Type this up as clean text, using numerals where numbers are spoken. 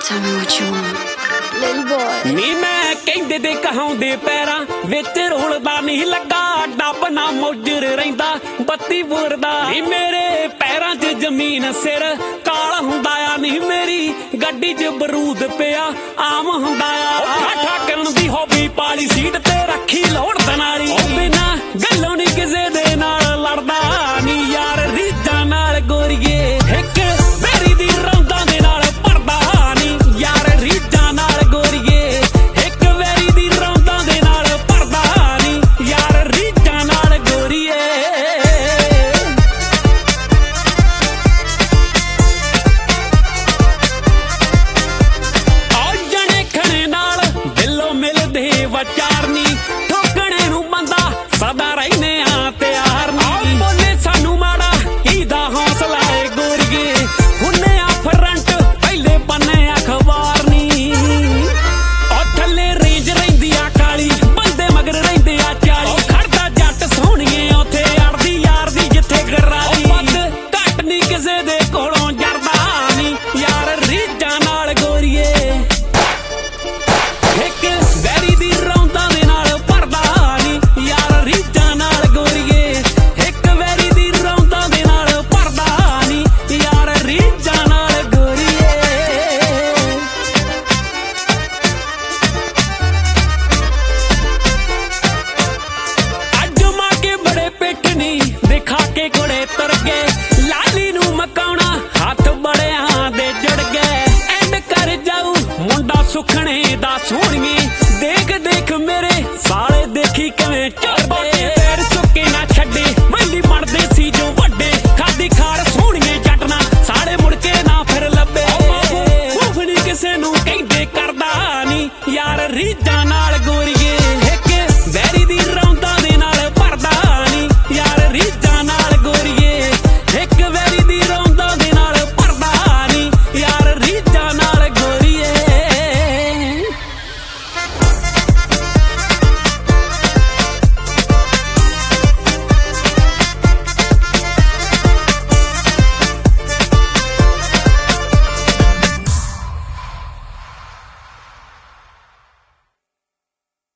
Tell me what you want, little boy. ਨੀ ਮੈਂ ਕਹਿੰਦੇ ਦੇ ਕਹਾਉਂਦੇ ਪੈਰਾਂ ਵਿੱਚ ਰੋਲਦਾ ਨਹੀਂ ਲੱਗਾ ਡੱਬ ਨਾ ਮੌਜਰ ਰਹਿੰਦਾ ਬੱਤੀ ਬੁਰਦਾ ਨੀ ਮੇਰੇ ਪੈਰਾਂ 'ਚ ਜ਼ਮੀਨ ਸਿਰ ਕਾਲ ਹੁੰਦਾ ਆ ਨਹੀਂ ਮੇਰੀ ਗੱਡੀ 'ਚ ਬਰੂਦ ਪਿਆ ਆਮ ਹੁੰਦਾ ਆ ਠਾਠਾ ਕਰਨ ਦੀ ਹੌਬੀ ਪਾਲੀ ਸੀਟ ਤੇ ਰੱਖੀ ਲੋੜ ਤਨਾਲੀ ਉਹ ਬਿਨਾ ਗੱਲੋਂ ਨਹੀਂ ਕਿਸੇ ਦੇ ਨਾਲ ਲੜਦਾ ਨੀ ਯਾਰ ਰੀਝਾਂ ਨਾਲ ਗੋਰੀਏ ਇੱਕ ਮੇਰੀ ਦੀ ਰੌਂਦਾਂ ਦੇ ਨਾਲ ਭਰਦਾ ਨੀ ਯਾਰ ਰੀਝਾਂ ਨਾਲ ਗੋਰੀਏ ਇੱਕ ਮੇਰੀ ਦੀ ਰੌਂਦਾਂ ਦੇ ਨਾਲ ਭਰਦਾ ਨੀ ਯਾਰ ਰੀਝਾਂ ਨਾਲ ਗੋਰੀਏ ਆ ਜਣੇ ਖਣੇ ਨਾਲ ਦਿਲੋਂ ਮਿਲਦੇ ਵਿਚਾਰ ਨੀ ਠੋਕਣੇ ਨੂੰ ਬੰਦਾ ਸਦਾ ਰਹਿਨੇ ਆ ਤਿਆਰ ਨੀ ਬੋਲੇ ਸਾਨੂੰ ਮਾੜਾ ਕੀਦਾ ਹੌਸਲਾ ਏ ਗੋਰੀਏ ਹੁੰਨੇ ਆ ਫਰੰਟ ਪਹਿਲੇ ਪੰਨੇ ਅਖਬਾਰ ਨੀ ਉਹ ਥੱਲੇ ਰੇਂਜ ਰਹਿੰਦੀ ਆ ਕਾਲੀ ਬੰਦੇ ਮਗਰ ਰਹਿੰਦੇ ਆ 40 ਖੜਦਾ ਜੱਟ ਸੋਹਣੀਏ ਉੱਥੇ ਅੜਦੀ ਯਾਰ ਦੀ ਜਿੱਥੇ ਗਰਾਰੀ ਵੱਧ ਘੱਟ ਨੀ ਕਿਸੇ ਦੇ ਕੋਲੋਂ ਜਰਦਾ ਨੀ ਯਾਰ ਰੀਝਾਂ ਨਾਲ ਗੋਰੀਏ ਇੱਕ ਵੈਰੀ ਦੀ ਰੌਂਦਾਂ ਦੇ ਨਾਲ ਭਰਦਾ ਨੀ ਯਾਰ ਰੀਝਾਂ ਨਾਲ ਗੋਰੀਏ ਇੱਕ ਵੈਰੀ ਦੀ ਰੌਂਦਾਂ ਦੇ ਨਾਲ ਭਰਦਾ ਨੀ ਯਾਰ ਰੀਝਾਂ ਨਾਲ ਗੋਰੀਏ ਅੱਜ ਮਾਂ ਕੇ ਬੜੇ ਪਿੱਟਣੀ ਦਿਖਾ ਕੇ ਕੋੜੇ ਤੁਰ ਗਏ ਲਾਲੀ ਨੂੰ ਮਕਾਉਣਾ ਹੱਥ ਬੜਿਆਂ ਦੇ ਜੁੜ ਗਏ ਐਂਡ ਕਰ ਜਾਊ ਮੁੰਡਾ ਸੁਖਣੇ ਦਾ ਸੋਹਣੀਏ